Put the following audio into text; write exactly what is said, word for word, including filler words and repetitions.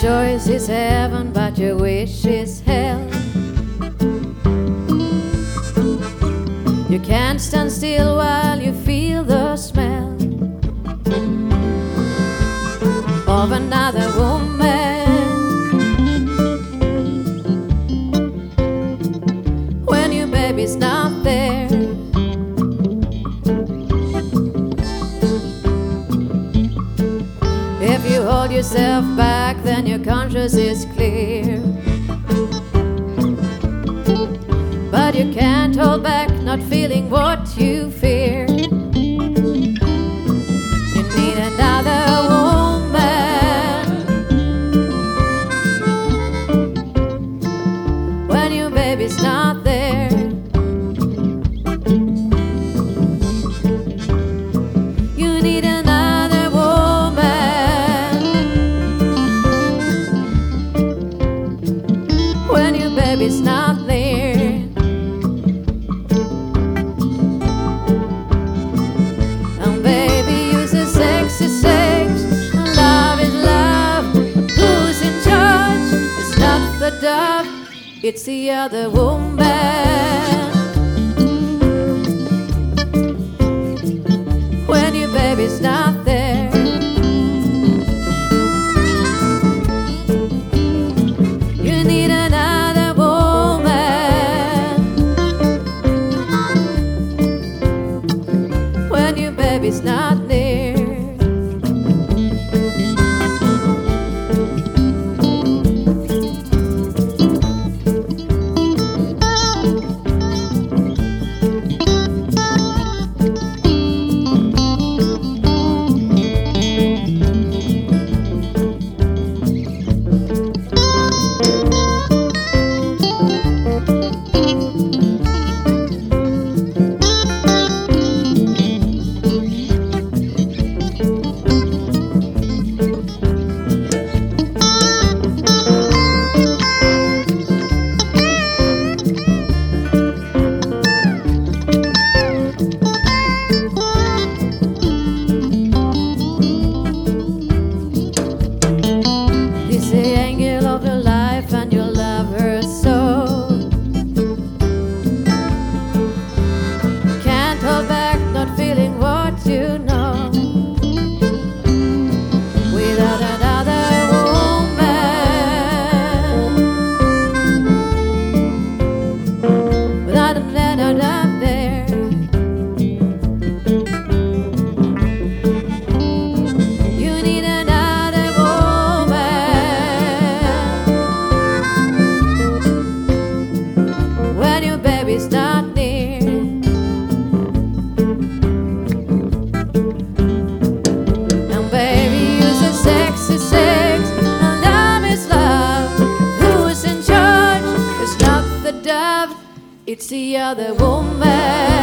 choice is heaven, but your wish is hell. You can't stand still while you feel the smell of another woman. When your baby's not there, if you hold yourself back, then your conscience is clear. But you can't hold back not feeling what you fear. You need another woman when your baby's not there. You need another woman when your baby's not there. It's the other woman when your baby's not there. You need another woman when your baby's not near. Baby's not near. And baby, you're so sexy, sex, and love is love. Who's in charge? It's not the dove, it's the other woman.